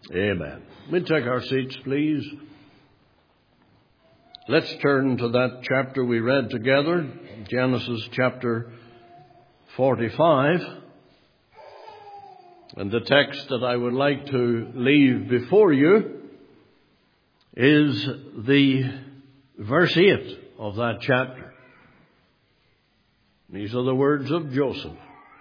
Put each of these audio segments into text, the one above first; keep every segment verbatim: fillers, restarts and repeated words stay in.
Amen. We take our seats, please. Let's turn to that chapter we read together, Genesis chapter forty-five. And the text that I would like to leave before you is the verse eight of that chapter. These are the words of Joseph.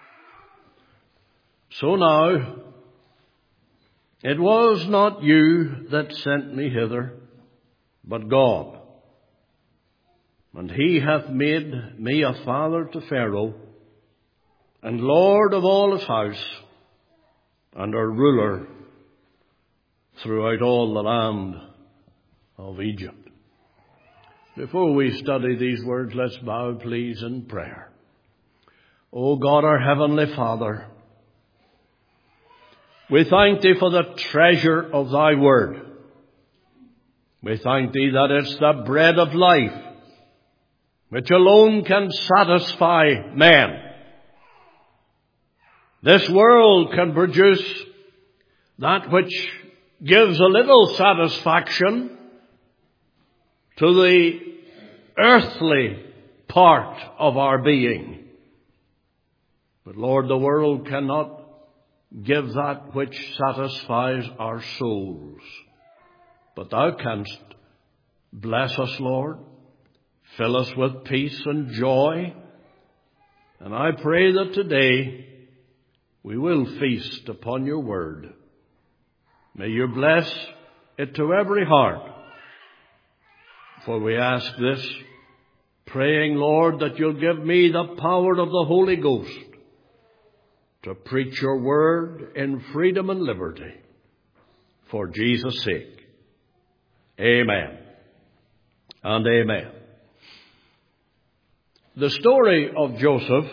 So now, it was not you that sent me hither, but God. And he hath made me a father to Pharaoh, and Lord of all his house, and a ruler throughout all the land of Egypt. Before we study these words, let's bow, please, in prayer. O God, our heavenly Father, we thank Thee for the treasure of Thy word. We thank Thee that it's the bread of life, which alone can satisfy men. This world can produce that which gives a little satisfaction to the earthly part of our being. But Lord, the world cannot give that which satisfies our souls. But Thou canst bless us, Lord. Fill us with peace and joy. And I pray that today we will feast upon Your word. May You bless it to every heart. For we ask this, praying, Lord, that You'll give me the power of the Holy Ghost to preach Your word in freedom and liberty. For Jesus' sake. Amen. And amen. The story of Joseph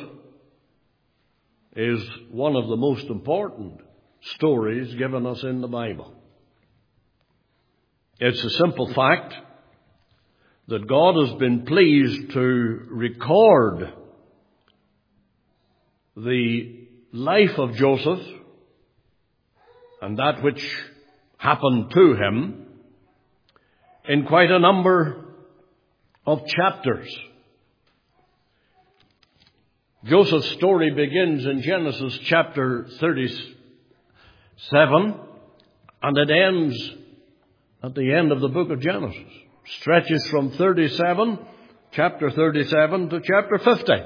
is one of the most important stories given us in the Bible. It's a simple fact that God has been pleased to record the life of Joseph and that which happened to him in quite a number of chapters. Joseph's story begins in Genesis chapter thirty-seven, and it ends at the end of the book of Genesis. Stretches from thirty-seven, chapter thirty-seven, to chapter fifty.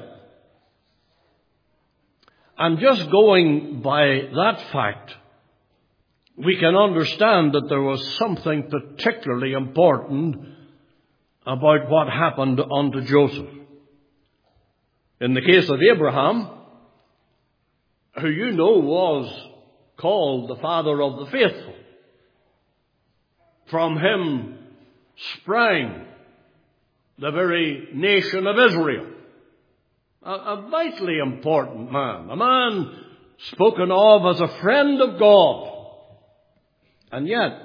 And just going by that fact, we can understand that there was something particularly important about what happened unto Joseph. In the case of Abraham, who you know was called the father of the faithful, from him sprang the very nation of Israel. A, a vitally important man, a man spoken of as a friend of God. And yet,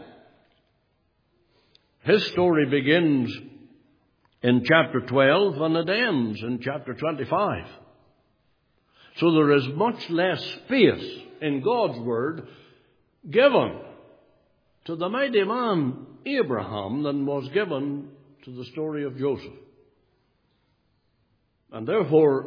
his story begins in chapter twelve, and it ends in chapter twenty-five. So there is much less space in God's word given to the mighty man Abraham than was given to the story of Joseph. And therefore,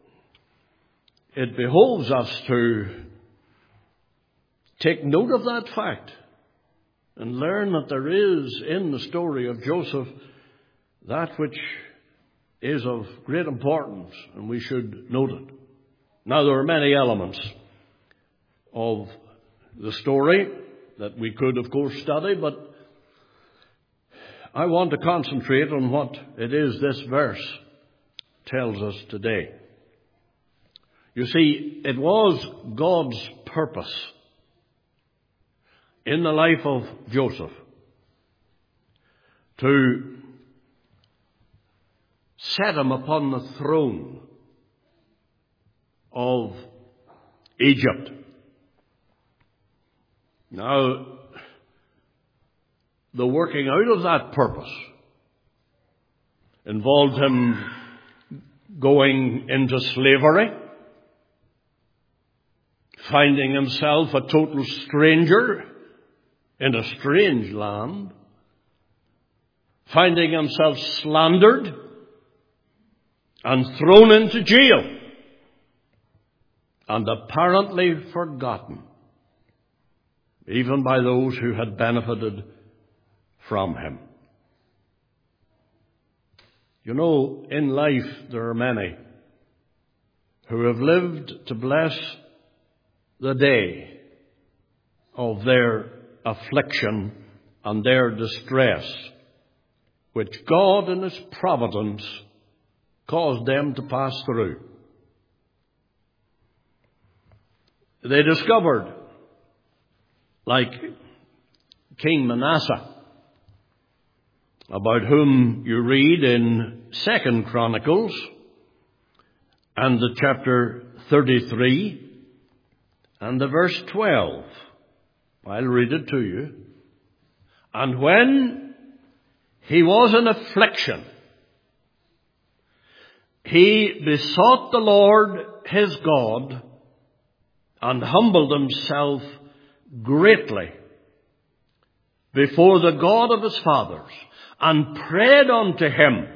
it behoves us to take note of that fact and learn that there is in the story of Joseph that which is of great importance, and we should note it. Now, there are many elements of the story that we could, of course, study, but I want to concentrate on what it is this verse tells us today. You see, it was God's purpose in the life of Joseph to set him upon the throne of Egypt. Now, the working out of that purpose involved him going into slavery, finding himself a total stranger in a strange land, finding himself slandered and thrown into jail, and apparently forgotten, even by those who had benefited from him. You know, in life there are many who have lived to bless the day of their affliction and their distress, which God in His providence caused them to pass through. They discovered, like King Manasseh, about whom you read in Second Chronicles and the chapter thirty-three and the verse twelve. I'll read it to you. And when he was in affliction, he besought the Lord his God and humbled himself greatly before the God of his fathers, and prayed unto him.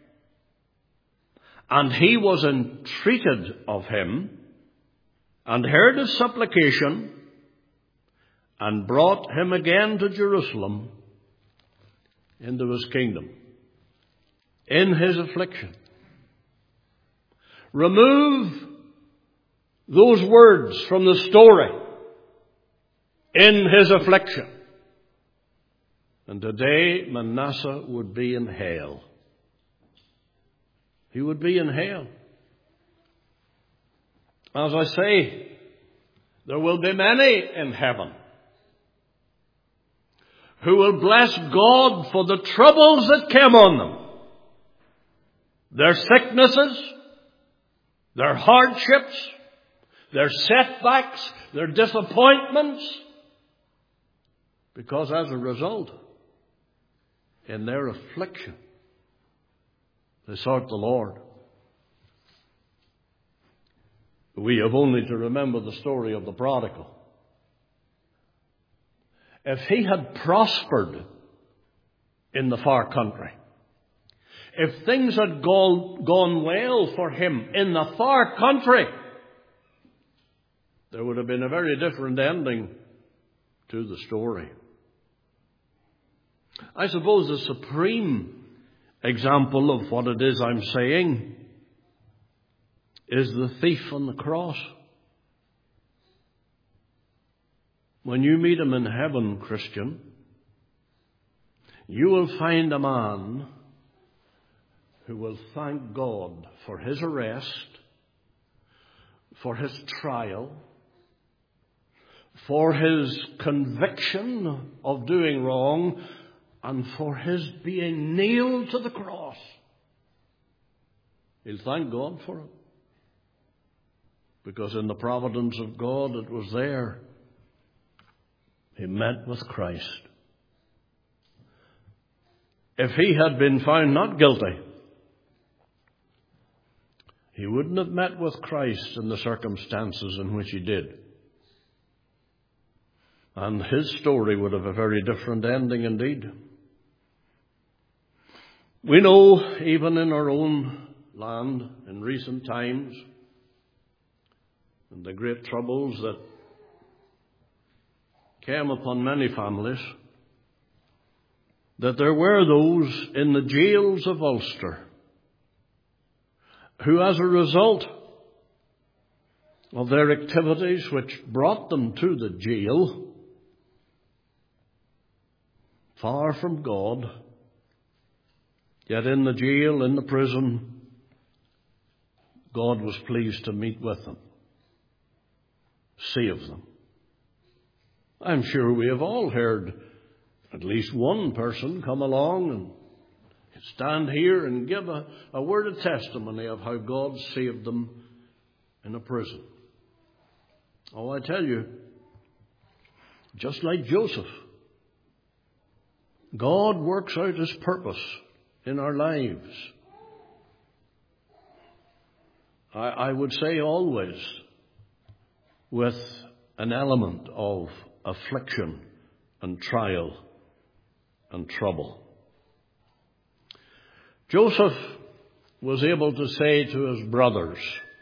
And he was entreated of him, and heard his supplication, and brought him again to Jerusalem into his kingdom, in his affliction. Remove those words from the story, in his affliction, and today Manasseh would be in hell. He would be in hell. As I say, there will be many in heaven who will bless God for the troubles that came on them, their sicknesses, their hardships, their setbacks, their disappointments, because as a result, in their affliction, they sought the Lord. We have only to remember the story of the prodigal. If he had prospered in the far country, if things had gone, gone well for him in the far country, there would have been a very different ending to the story. I suppose the supreme example of what it is I'm saying is the thief on the cross. When you meet him in heaven, Christian, you will find a man who will thank God for his arrest, for his trial, for his conviction of doing wrong, and for his being nailed to the cross. He'll thank God for it, because in the providence of God it was there he met with Christ. If he had been found not guilty, he wouldn't have met with Christ in the circumstances in which he did. And his story would have a very different ending indeed. We know, even in our own land, in recent times, and the great troubles that came upon many families, that there were those in the jails of Ulster who, as a result of their activities which brought them to the jail, far from God, yet in the jail, in the prison, God was pleased to meet with them, save them. I'm sure we have all heard at least one person come along and stand here and give a, a word of testimony of how God saved them in a prison. Oh, I tell you, just like Joseph, God works out his purpose in our lives. I, I would say always with an element of affliction and trial and trouble. Joseph was able to say to his brothers,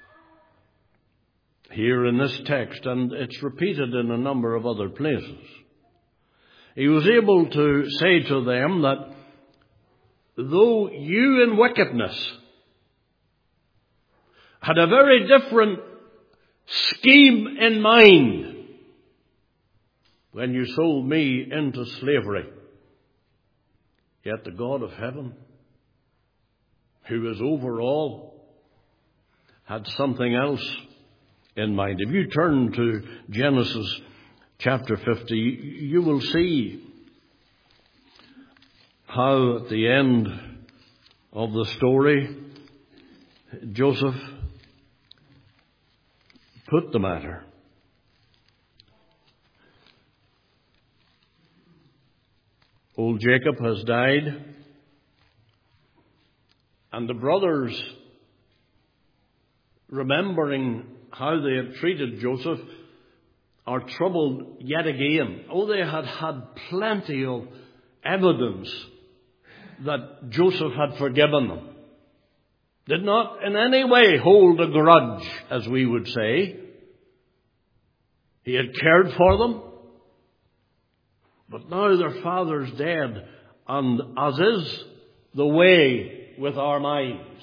here in this text, and it's repeated in a number of other places, he was able to say to them that though you in wickedness had a very different scheme in mind when you sold me into slavery, yet the God of heaven, who is over all, had something else in mind. If you turn to Genesis chapter fifty, you will see how at the end of the story Joseph put the matter. Old Jacob has died, and the brothers, remembering how they had treated Joseph, are troubled yet again. Oh, they had had plenty of evidence that Joseph had forgiven them. Did not in any way hold a grudge, as we would say. He had cared for them. But now their father's dead, and as is the way with our minds,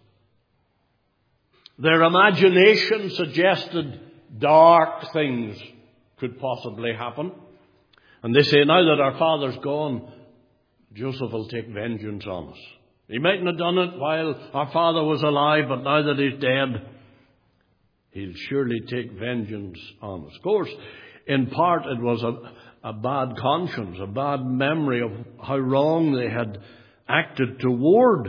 their imagination suggested dark things could possibly happen. And they say, now that our father's gone, Joseph will take vengeance on us. He mightn't have done it while our father was alive, but now that he's dead, he'll surely take vengeance on us. Of course, in part it was a, a bad conscience, a bad memory of how wrong they had acted toward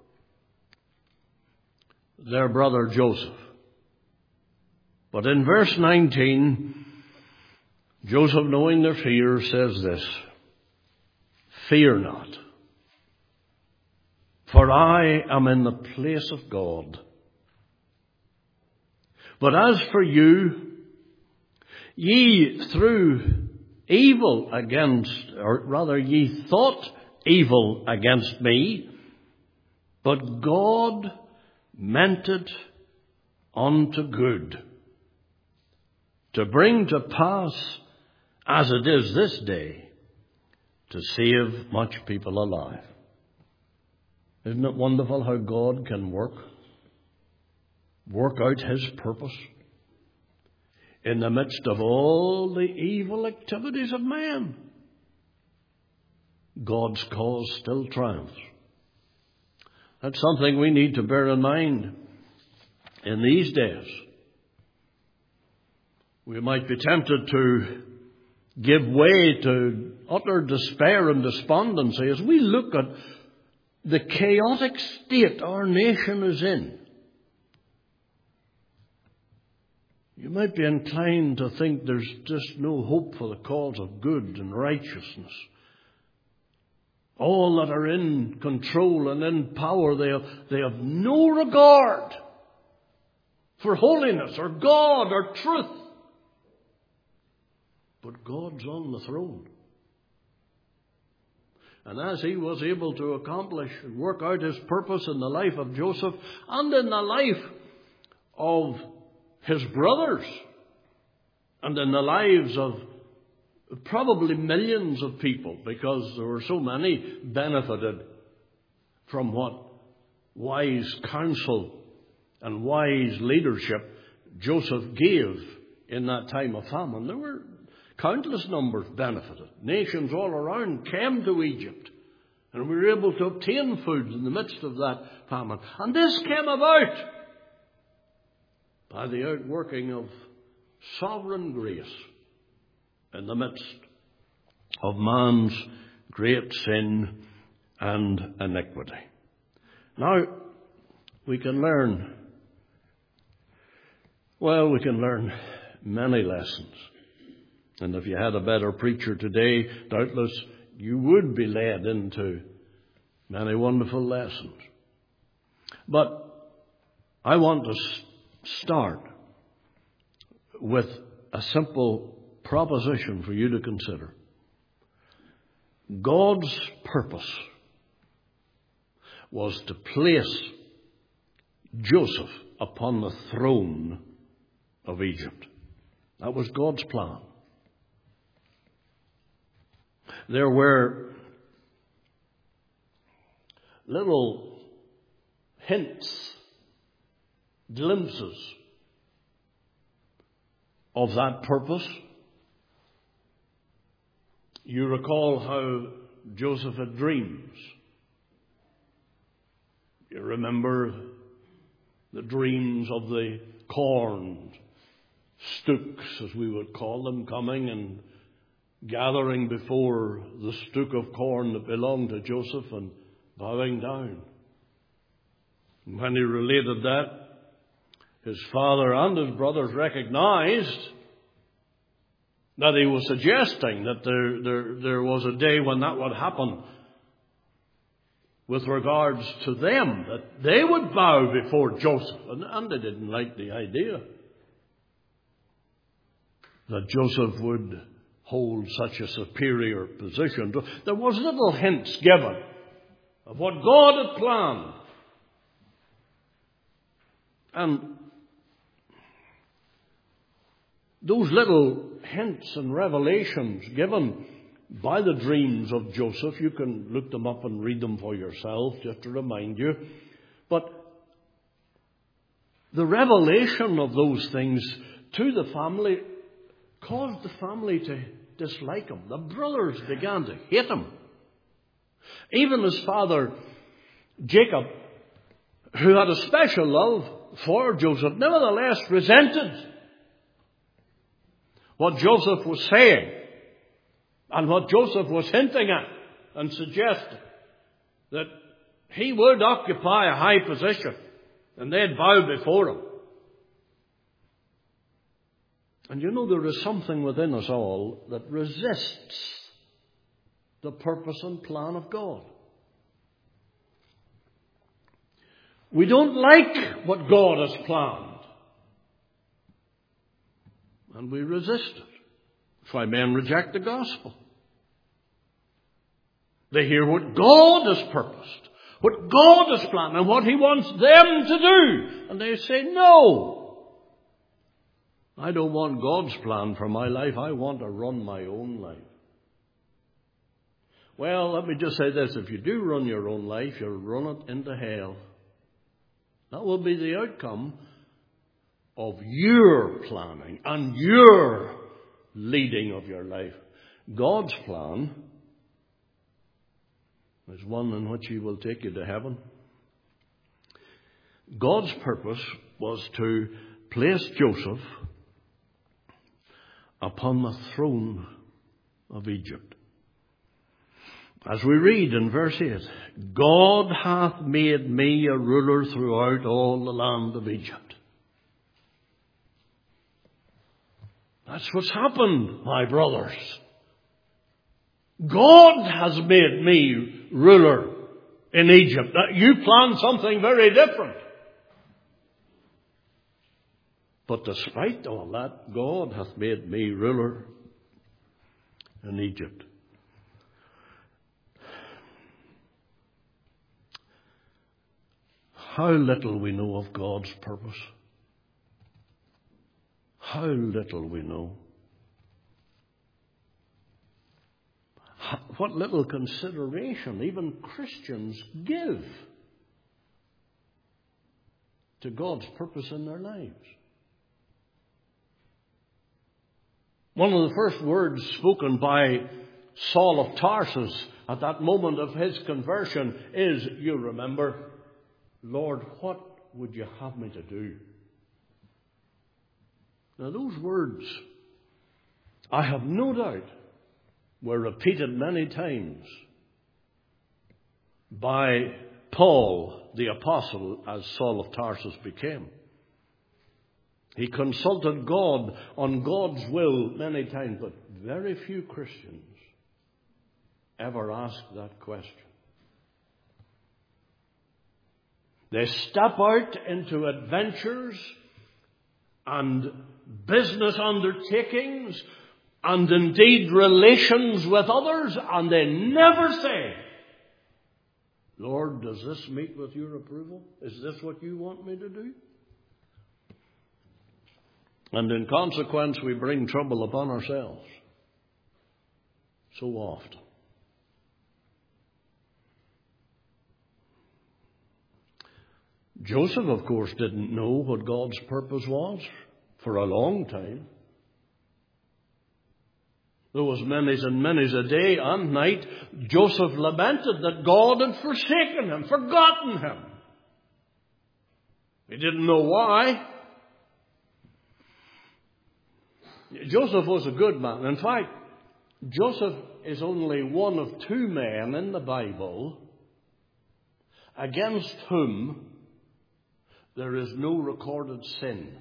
their brother Joseph. But in verse nineteen, Joseph, knowing their fear, says this, fear not, for I am in the place of God. But as for you, ye through evil against, or rather ye thought evil against me, but God meant it unto good, to bring to pass, as it is this day, to save much people alive. Isn't it wonderful how God can work? Work out His purpose in the midst of all the evil activities of man. God's cause still triumphs. That's something we need to bear in mind in these days. We might be tempted to give way to utter despair and despondency as we look at the chaotic state our nation is in. You might be inclined to think there's just no hope for the cause of good and righteousness. All that are in control and in power, they have, they have no regard for holiness or God or truth. But God's on the throne. And as He was able to accomplish and work out His purpose in the life of Joseph and in the life of his brothers and in the lives of probably millions of people, because there were so many benefited from what wise counsel and wise leadership Joseph gave in that time of famine. There were countless numbers benefited. Nations all around came to Egypt, and we were able to obtain food in the midst of that famine. And this came about by the outworking of sovereign grace in the midst of man's great sin and iniquity. Now, we can learn, well, we can learn many lessons. And if you had a better preacher today, doubtless you would be led into many wonderful lessons. But I want to start with a simple proposition for you to consider. God's purpose was to place Joseph upon the throne of Egypt. That was God's plan. There were little hints, glimpses of that purpose. You recall how Joseph had dreams. You remember the dreams of the corn stooks, as we would call them, coming and gathering before the stook of corn that belonged to Joseph and bowing down. And when he related that, his father and his brothers recognized that he was suggesting that there, there, there was a day when that would happen with regards to them, that they would bow before Joseph. And, and they didn't like the idea that Joseph would hold such a superior position. There was little hints given of what God had planned. And those little hints and revelations given by the dreams of Joseph, you can look them up and read them for yourself, just to remind you. But the revelation of those things to the family caused the family to dislike him. The brothers began to hate him. Even his father, Jacob, who had a special love for Joseph, nevertheless resented what Joseph was saying and what Joseph was hinting at and suggesting, that he would occupy a high position and they'd bow before him. And you know, there is something within us all that resists the purpose and plan of God. We don't like what God has planned. And we resist it. That's why men reject the gospel. They hear what God has purposed, what God has planned, and what He wants them to do. And they say, no, I don't want God's plan for my life. I want to run my own life. Well, let me just say this. If you do run your own life, you'll run it into hell. That will be the outcome of your planning and your leading of your life. God's plan is one in which He will take you to heaven. God's purpose was to place Joseph upon the throne of Egypt. As we read in verse eight, God hath made me a ruler throughout all the land of Egypt. That's what's happened, my brothers. God has made me ruler in Egypt. You planned something very different. But despite all that, God hath made me ruler in Egypt. How little we know of God's purpose. How little we know. What little consideration even Christians give to God's purpose in their lives. One of the first words spoken by Saul of Tarsus at that moment of his conversion is, you remember, Lord, what would you have me to do? Now those words, I have no doubt, were repeated many times by Paul the Apostle as Saul of Tarsus became. He consulted God on God's will many times, but very few Christians ever asked that question. They step out into adventures and business undertakings and indeed relations with others, and they never say, Lord, does this meet with your approval? Is this what you want me to do? And in consequence, we bring trouble upon ourselves so often. Joseph, of course, didn't know what God's purpose was for a long time. There was many's and many's a day and night Joseph lamented that God had forsaken him, forgotten him. He didn't know why. Joseph was a good man. In fact, Joseph is only one of two men in the Bible against whom there is no recorded sin.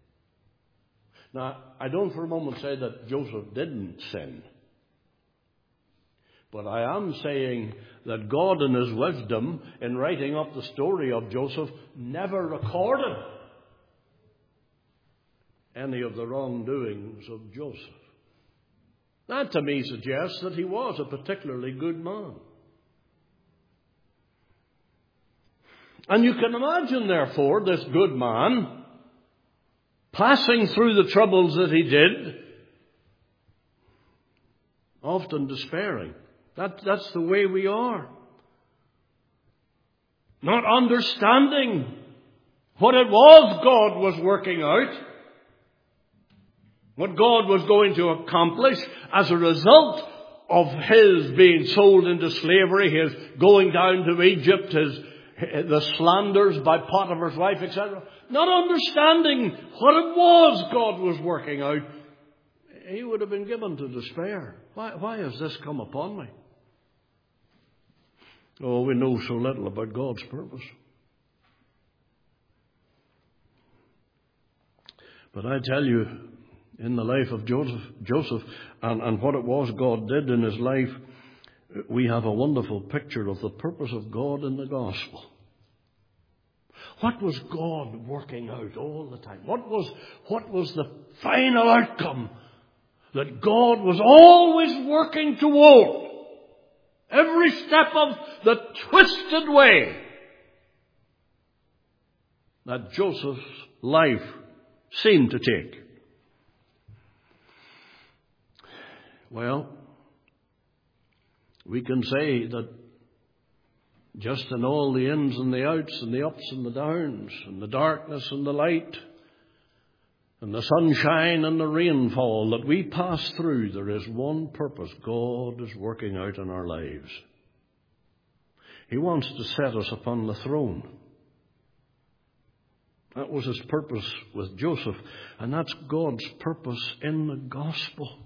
Now, I don't for a moment say that Joseph didn't sin. But I am saying that God in His wisdom, in writing up the story of Joseph, never recorded any of the wrongdoings of Joseph. That to me suggests that he was a particularly good man. And you can imagine, therefore, this good man passing through the troubles that he did, often despairing. That, that's the way we are. Not understanding what it was God was working out, what God was going to accomplish as a result of his being sold into slavery, his going down to Egypt, his the slanders by Potiphar's wife, et cetera. Not understanding what it was God was working out, he would have been given to despair. Why, why has this come upon me? Oh, we know so little about God's purpose. But I tell you, in the life of Joseph, Joseph and, and what it was God did in his life, we have a wonderful picture of the purpose of God in the gospel. What was God working out all the time? What was, what was the final outcome that God was always working toward? Every step of the twisted way that Joseph's life seemed to take. Well, we can say that just in all the ins and the outs and the ups and the downs and the darkness and the light and the sunshine and the rainfall that we pass through, there is one purpose God is working out in our lives. He wants to set us upon the throne. That was his purpose with Joseph, and that's God's purpose in the gospel.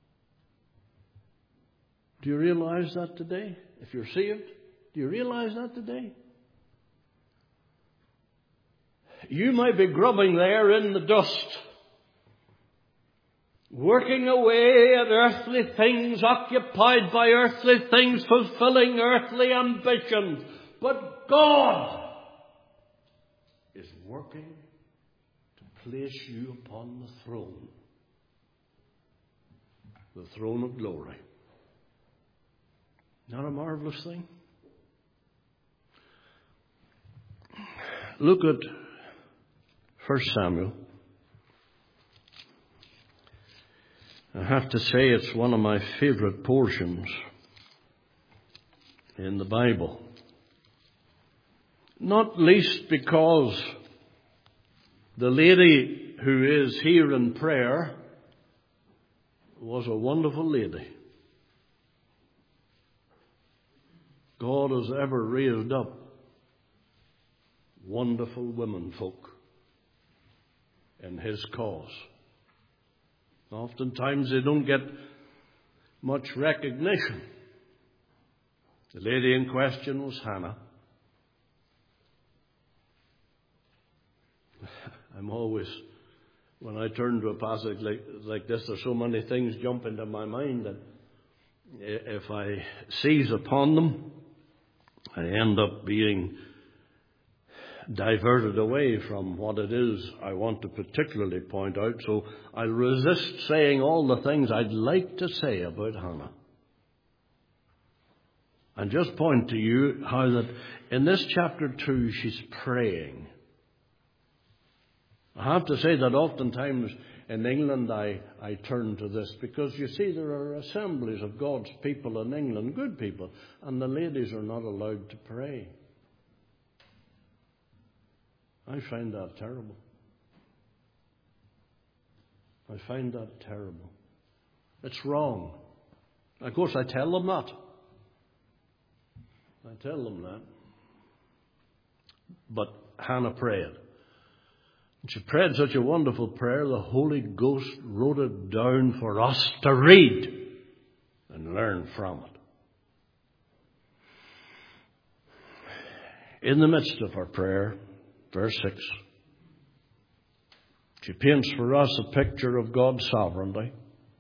Do you realize that today? If you're saved, do you realize that today? You might be grubbing there in the dust, working away at earthly things, occupied by earthly things, fulfilling earthly ambitions. But God is working to place you upon the throne, the throne of glory. Not a marvelous thing? Look at First Samuel. I have to say it's one of my favorite portions in the Bible. Not least because the lady who is here in prayer was a wonderful lady. God has ever raised up wonderful women folk in his cause. Oftentimes they don't get much recognition. The lady in question was Hannah. I'm always, when I turn to a passage like, like this, there's so many things jump into my mind that if I seize upon them, I end up being diverted away from what it is I want to particularly point out, so I'll resist saying all the things I'd like to say about Hannah. And just point to you how that in this chapter two she's praying. I have to say that oftentimes in England I, I turn to this because you see there are assemblies of God's people in England, good people, and the ladies are not allowed to pray. I find that terrible. I find that terrible. It's wrong. Of course, I tell them that. I tell them that. But Hannah prayed. She prayed such a wonderful prayer, the Holy Ghost wrote it down for us to read and learn from it. In the midst of her prayer, verse six, she paints for us a picture of God's sovereignty.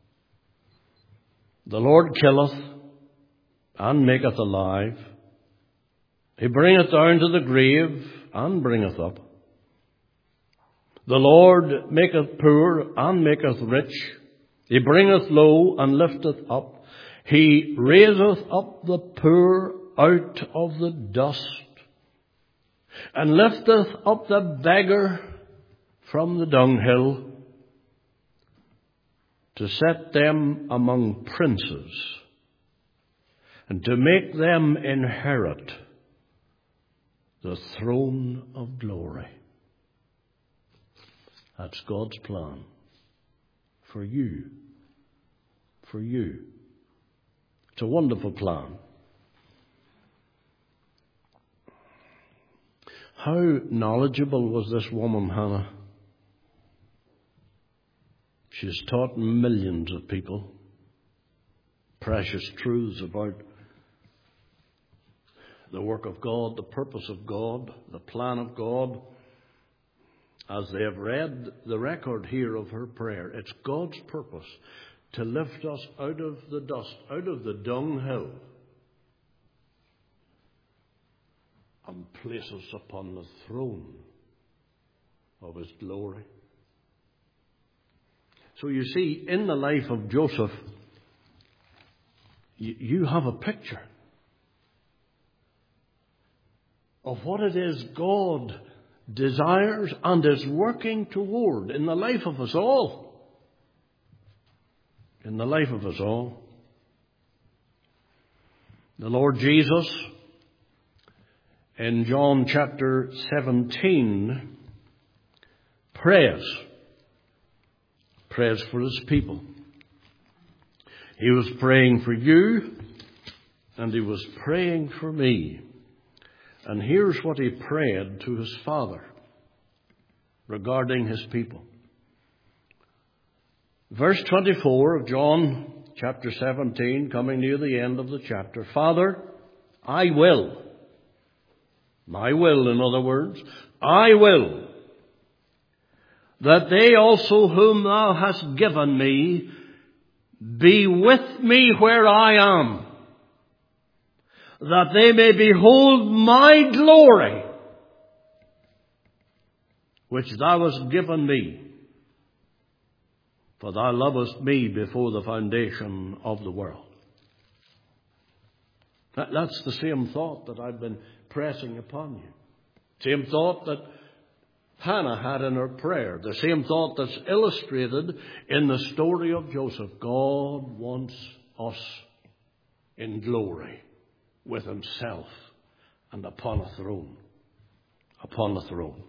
The Lord killeth and maketh alive. He bringeth down to the grave and bringeth up. The Lord maketh poor and maketh rich. He bringeth low and lifteth up. He raiseth up the poor out of the dust, and lifteth up the beggar from the dunghill, to set them among princes, and to make them inherit the throne of glory. That's God's plan for you. For you. It's a wonderful plan. How knowledgeable was this woman, Hannah? She's taught millions of people precious truths about the work of God, the purpose of God, the plan of God. As they have read the record here of her prayer, it's God's purpose to lift us out of the dust, out of the dunghill, and place us upon the throne of His glory. So you see, in the life of Joseph, you have a picture of what it is God desires and is working toward in the life of us all. In the life of us all. The Lord Jesus, in John chapter seventeen, prays. Prays for His people. He was praying for you, and He was praying for me. And here's what He prayed to His Father regarding His people. Verse twenty-four of John chapter seventeen, coming near the end of the chapter. Father, I will. My will, in other words. I will that they also whom Thou hast given me be with me where I am, that they may behold my glory, which Thou hast given me. For Thou lovest me before the foundation of the world. That, that's the same thought that I've been pressing upon you. Same thought that Hannah had in her prayer. The same thought that's illustrated in the story of Joseph. God wants us in glory with Himself and upon a throne. Upon a throne.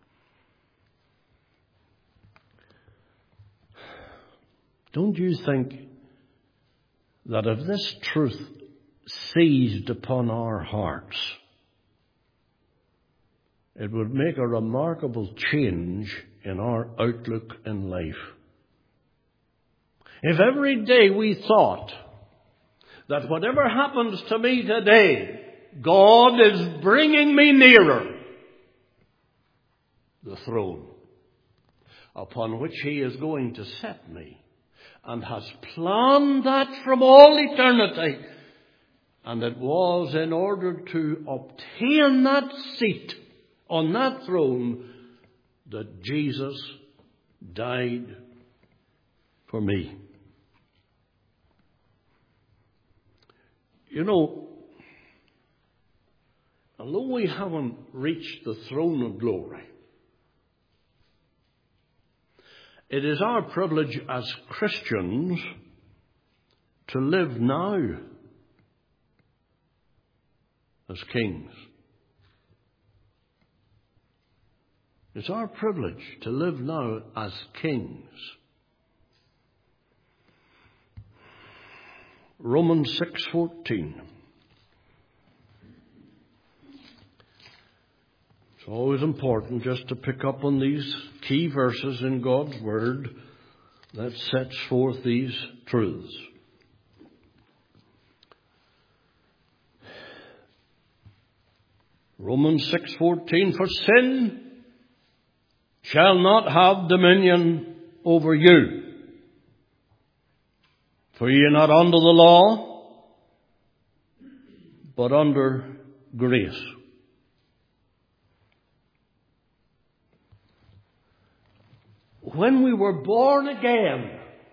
Don't you think that if this truth seized upon our hearts, it would make a remarkable change in our outlook in life? If every day we thought that whatever happens to me today, God is bringing me nearer the throne upon which He is going to set me, and has planned that from all eternity. And it was in order to obtain that seat on that throne that Jesus died for me. You know, although we haven't reached the throne of glory, it is our privilege as Christians to live now as kings. It's our privilege to live now as kings. Romans six fourteen. It's always important just to pick up on these key verses in God's Word that sets forth these truths. Romans six fourteen, for sin shall not have dominion over you. For ye are not under the law, but under grace. When we were born again,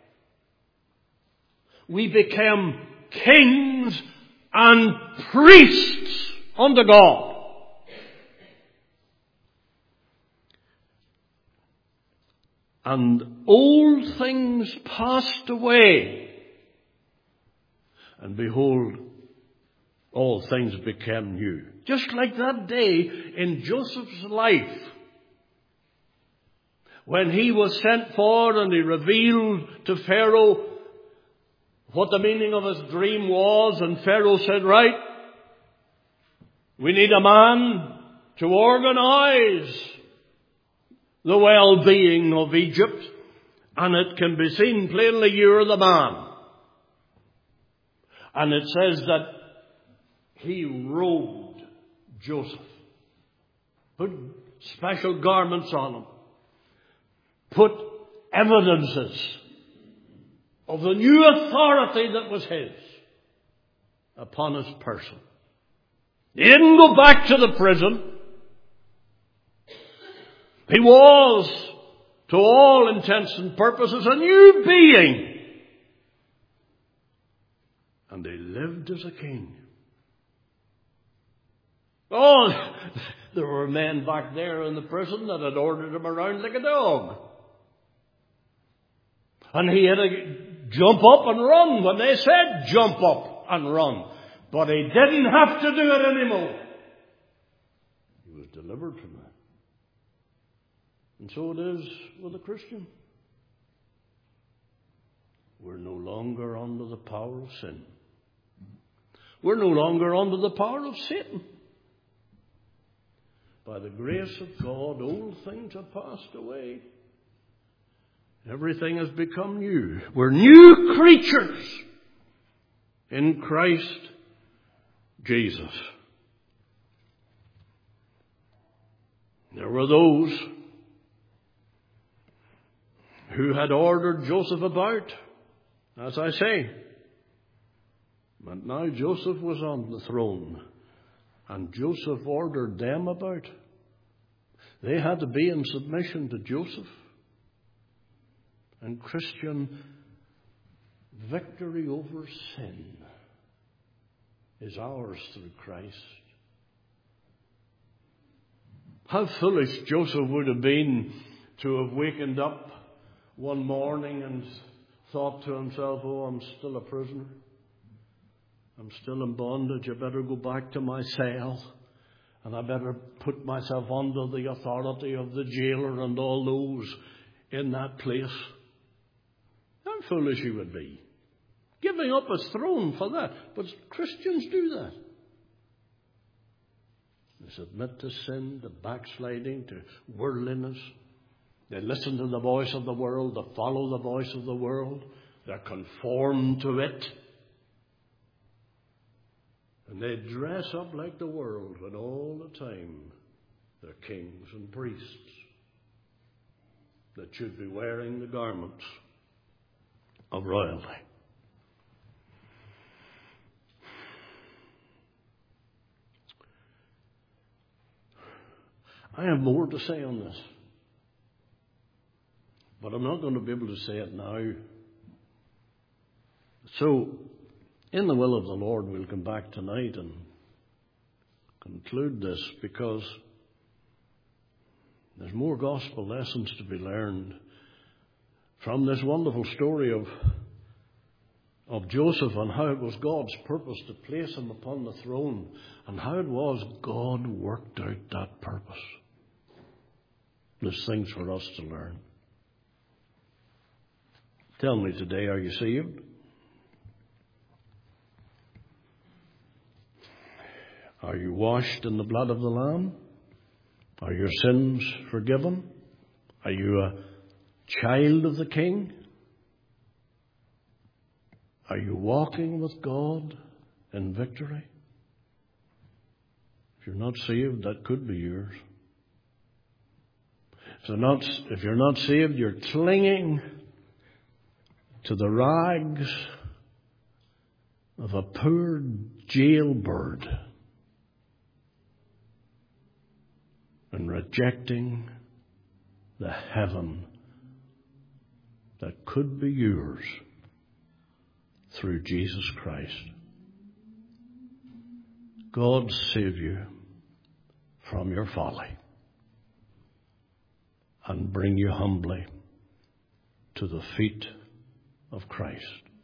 we became kings and priests unto God. And old things passed away. And behold, all things became new. Just like that day in Joseph's life, when he was sent forward and he revealed to Pharaoh what the meaning of his dream was, and Pharaoh said, right, we need a man to organize the well-being of Egypt, and it can be seen plainly you're the man. And it says that he robed Joseph, put special garments on him, put evidences of the new authority that was his upon his person. He didn't go back to the prison. He was, to all intents and purposes, a new being. And he lived as a king. Oh, there were men back there in the prison that had ordered him around like a dog. And he had to jump up and run when they said jump up and run. But he didn't have to do it anymore. He was delivered from that. And so it is with a Christian. We're no longer under the power of sin. We're no longer under the power of Satan. By the grace of God, old things have passed away. Everything has become new. We're new creatures in Christ Jesus. There were those who had ordered Joseph about, as I say. But now Joseph was on the throne, and Joseph ordered them about. They had to be in submission to Joseph. And Christian victory over sin is ours through Christ. How foolish Joseph would have been to have wakened up one morning and thought to himself, oh, I'm still a prisoner. I'm still in bondage. I better go back to my cell. And I better put myself under the authority of the jailer and all those in that place. How foolish he would be. Giving up his throne for that. But Christians do that. They submit to sin, to backsliding, to worldliness. They listen to the voice of the world. They follow the voice of the world. They're conformed to it. And they dress up like the world when all the time they're kings and priests that should be wearing the garments of royalty. I have more to say on this, but I'm not going to be able to say it now. So, in the will of the Lord, we'll come back tonight and conclude this, because there's more gospel lessons to be learned from this wonderful story of of Joseph, and how it was God's purpose to place him upon the throne, and how it was God worked out that purpose. There's things for us to learn. Tell me today, are you saved? Are you washed in the blood of the Lamb? Are your sins forgiven? Are you a child of the King? Are you walking with God in victory? If you're not saved, that could be yours. If you're not, if you're not saved, you're clinging to the rags of a poor jailbird and rejecting the heaven that could be yours through Jesus Christ. God save you from your folly and bring you humbly to the feet of Christ.